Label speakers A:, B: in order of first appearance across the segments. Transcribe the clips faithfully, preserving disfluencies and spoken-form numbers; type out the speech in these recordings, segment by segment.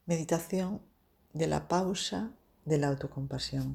A: Meditación de la pausa de la autocompasión.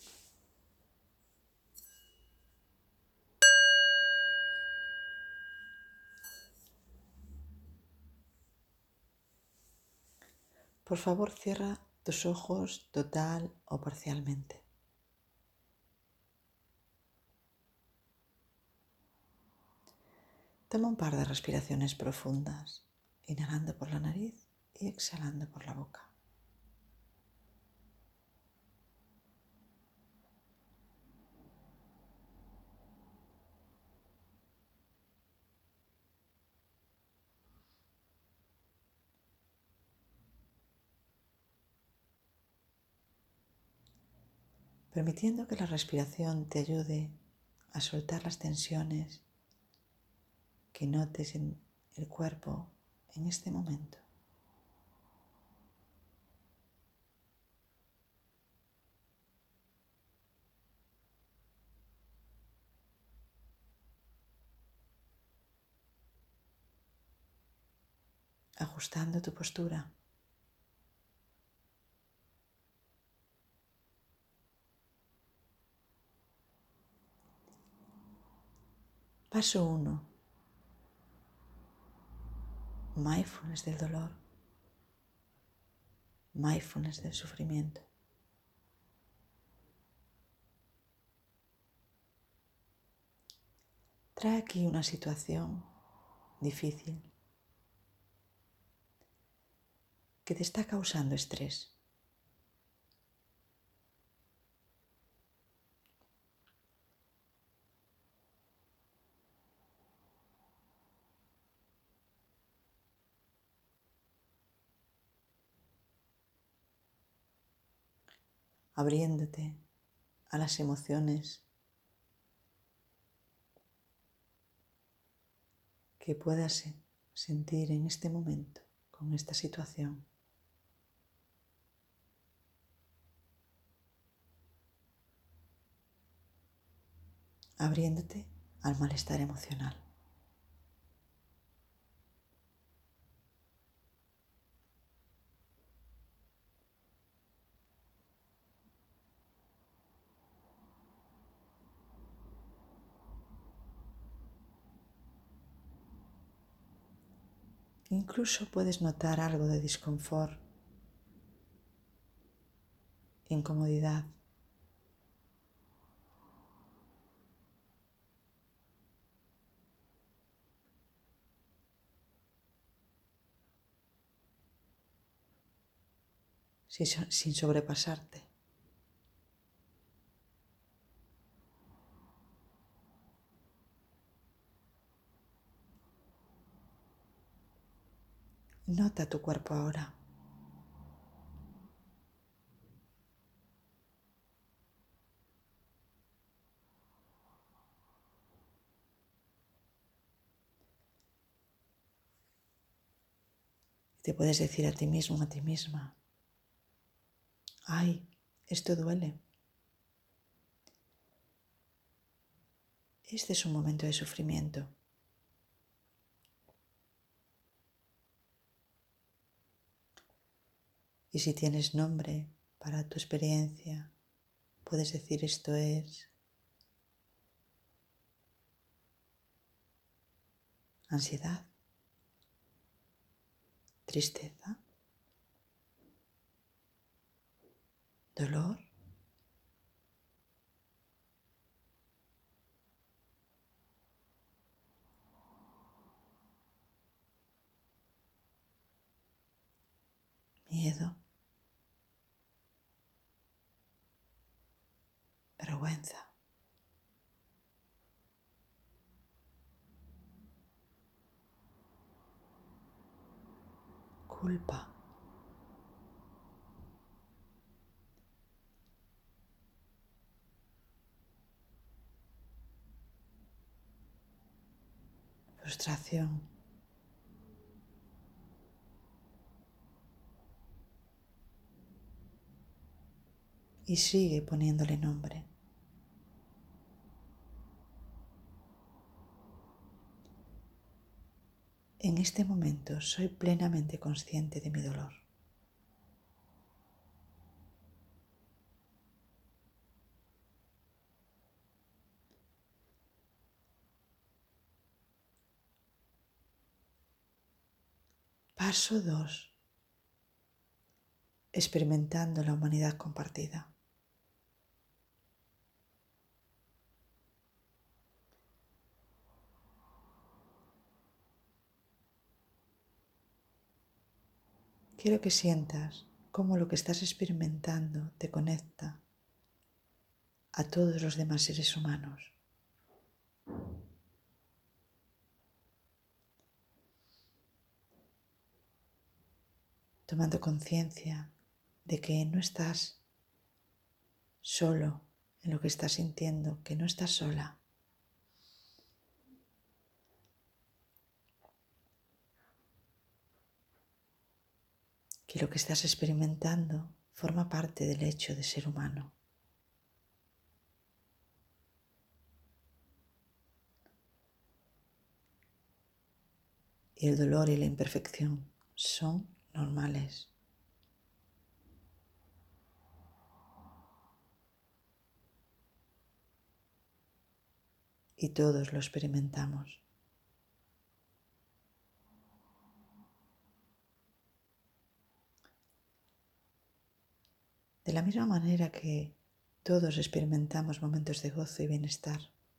A: Por favor, cierra tus ojos total o parcialmente. Toma un par de respiraciones profundas, inhalando por la nariz y exhalando por la boca. Permitiendo que la respiración te ayude a soltar las tensiones que notes en el cuerpo en este momento. Ajustando tu postura. Paso uno. Mindfulness del dolor. Mindfulness del sufrimiento. Trae aquí una situación difícil que te está causando estrés. Abriéndote a las emociones que puedas sentir en este momento con esta situación. Abriéndote al malestar emocional. Incluso puedes notar algo de disconfort, incomodidad. Sin sobrepasarte. Nota tu cuerpo ahora. Te puedes decir a ti mismo, a ti misma, ay, esto duele. Este es un momento de sufrimiento. Y si tienes nombre para tu experiencia, puedes decir esto es ansiedad, tristeza, dolor, miedo, vergüenza, culpa, frustración, y sigue poniéndole nombre. En este momento soy plenamente consciente de mi dolor. Paso dos. Experimentando la humanidad compartida. Quiero que sientas cómo lo que estás experimentando te conecta a todos los demás seres humanos. Tomando conciencia de que no estás solo en lo que estás sintiendo, que no estás sola. Que lo que estás experimentando forma parte del hecho de ser humano. Y el dolor y la imperfección son normales. Y todos lo experimentamos. De la misma manera que todos experimentamos momentos de gozo y bienestar.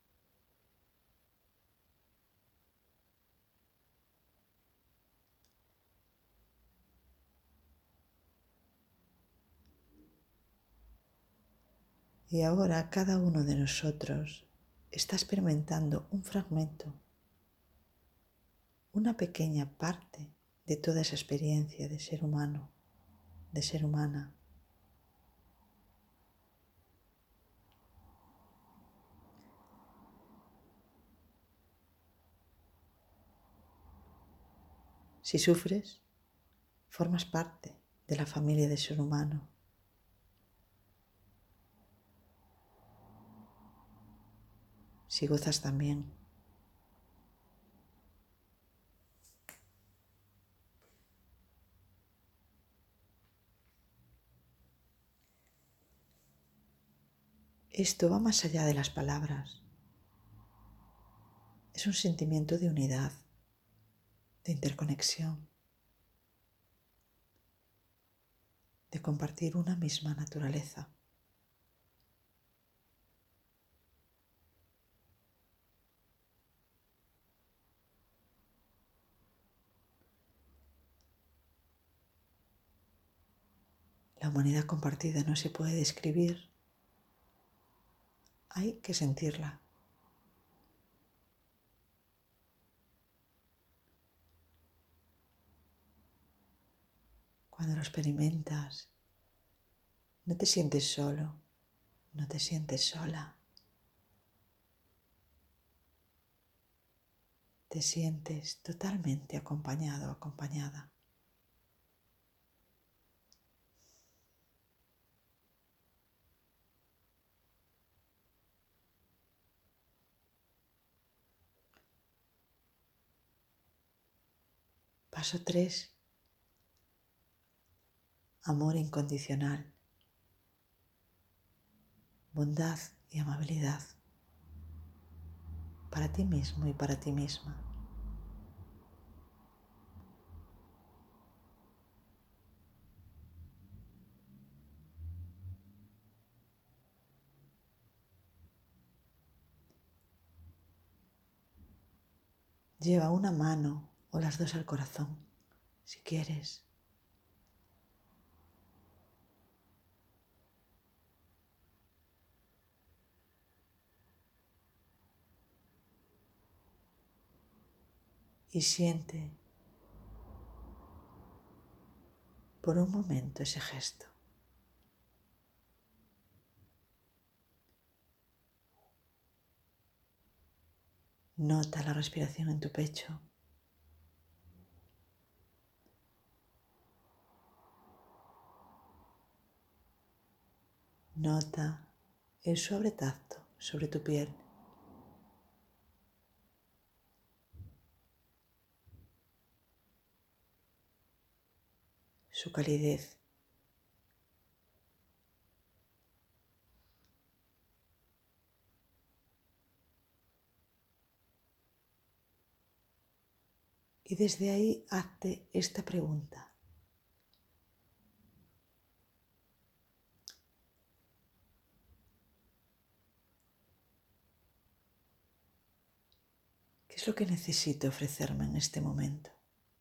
A: Y ahora cada uno de nosotros está experimentando un fragmento, una pequeña parte de toda esa experiencia de ser humano, de ser humana. Si sufres, formas parte de la familia del ser humano. Si gozas también. Esto va más allá de las palabras. Es un sentimiento de unidad, de interconexión, de compartir una misma naturaleza. La humanidad compartida no se puede describir, hay que sentirla. Cuando lo experimentas, no te sientes solo, no te sientes sola. Te sientes totalmente acompañado o acompañada. Paso tres. Amor incondicional. Bondad y amabilidad. Para ti mismo y para ti misma. Lleva una mano o las dos al corazón, si quieres. Y siente por un momento ese gesto. Nota la respiración en tu pecho. Nota el suave tacto sobre tu piel. Su calidez. Y desde ahí hazte esta pregunta. ¿Qué es lo que necesito ofrecerme en este momento?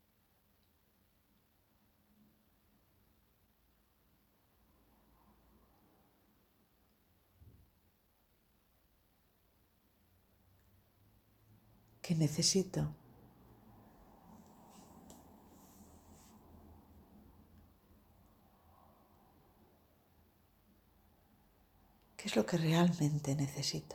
A: ¿Qué necesito? ¿Qué es lo que realmente necesito?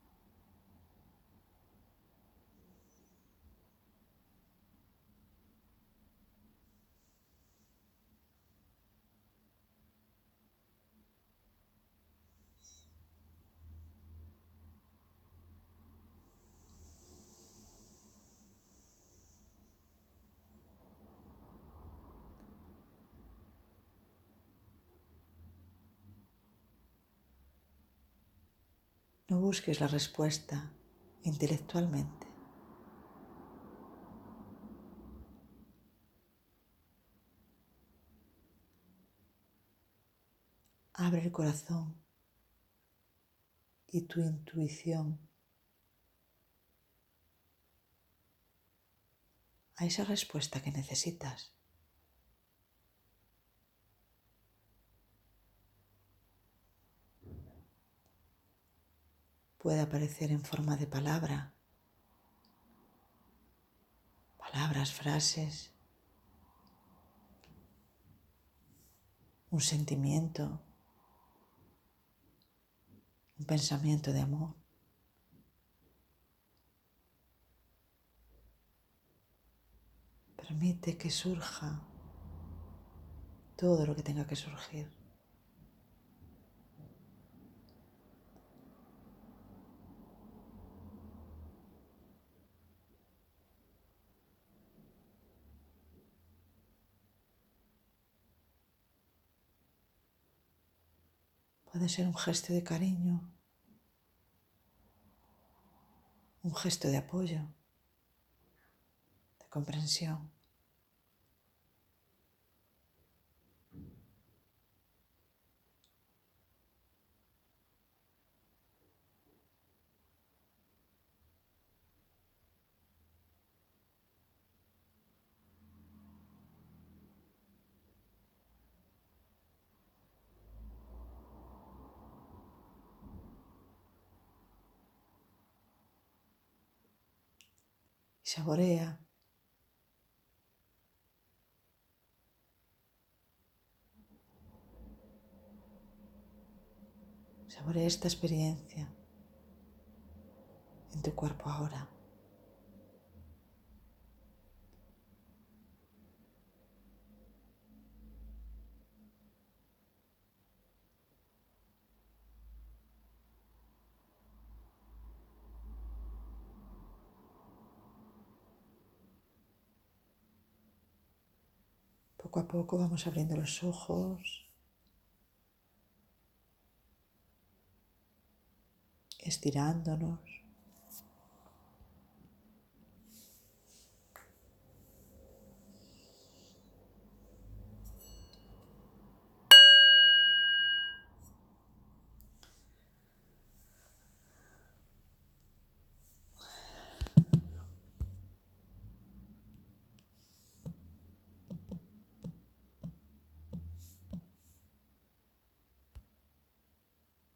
A: No busques la respuesta intelectualmente. Abre el corazón y tu intuición a esa respuesta que necesitas. Puede aparecer en forma de palabra, palabras, frases, un sentimiento, un pensamiento de amor. Permite que surja todo lo que tenga que surgir. Puede ser un gesto de cariño, un gesto de apoyo, de comprensión. Y saborea Saborea esta experiencia en tu cuerpo ahora. Poco a poco vamos abriendo los ojos, estirándonos.